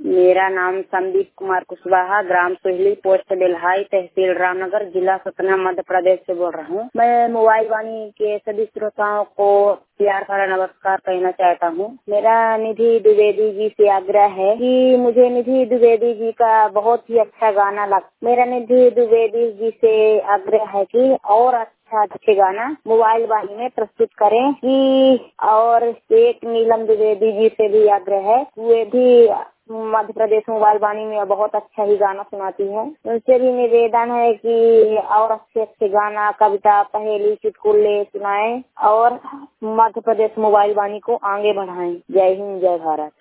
मेरा नाम संदीप कुमार कुशवाहा, ग्राम सोहली, पोस्ट बेल्हाई, तहसील रामनगर, जिला सतना, मध्य प्रदेश से बोल रहा हूँ। मैं मोबाइल वाणी के सभी श्रोताओं को प्यार भरा नमस्कार कहना चाहता हूँ। मेरा निधि द्विवेदी जी से आग्रह है कि मुझे निधि द्विवेदी जी का बहुत ही अच्छा गाना मेरा निधि द्विवेदी जी से आग्रह है कि और अच्छे गाना मोबाइल वाणी में प्रस्तुत करें कि और एक नीलम द्विवेदी जी से भी आग्रह है, वे भी मध्य प्रदेश मोबाइल वाणी में बहुत अच्छा ही गाना सुनाती है। उनसे भी निवेदन है कि और अच्छे गाना, कविता, पहेली, चुटकुले सुनाएं और मध्य प्रदेश मोबाइल वाणी को आगे बढ़ाएं। जय हिंद, जय भारत।